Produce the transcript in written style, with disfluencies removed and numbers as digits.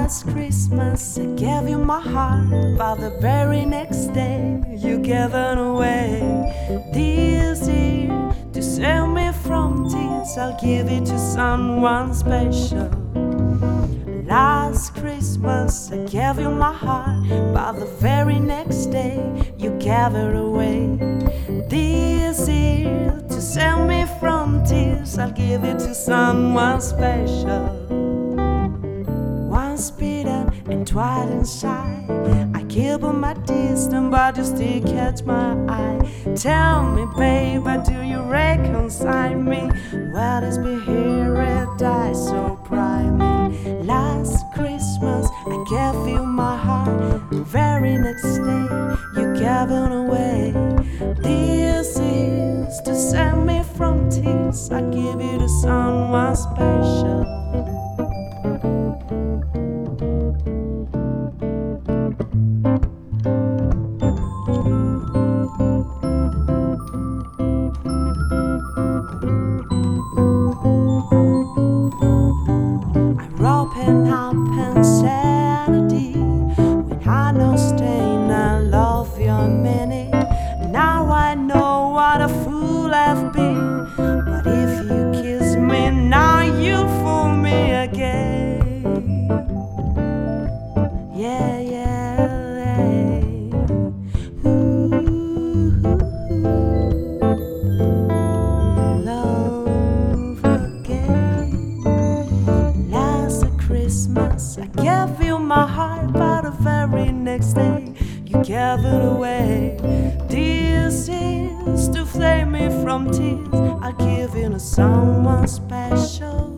Last Christmas I gave you my heart, but the very next day you gave it away. This year, to save me from tears, I'll give it to someone special. Last Christmas I gave you my heart, but the very next day you gave it away. This year, to save me from tears, I'll give it to someone special. Once bitten and twice shy, I keep on my distance, but you still catch my eye. Tell me, baby, do you reconcile me? Well, it's been here and die so prime. Last Christmas I gave you my heart, very next day you gave it away. This is to save me from tears, I give it to someone special. Open up insanity when I know staying. I love your meaning. Now I know what a fool I've been. But if you kiss me now, you fool me again. Yeah, yeah, yeah. Love again. Christmas I gave you my heart, but the very next day you gave it away. This is to save me from tears, I'll give it to someone special.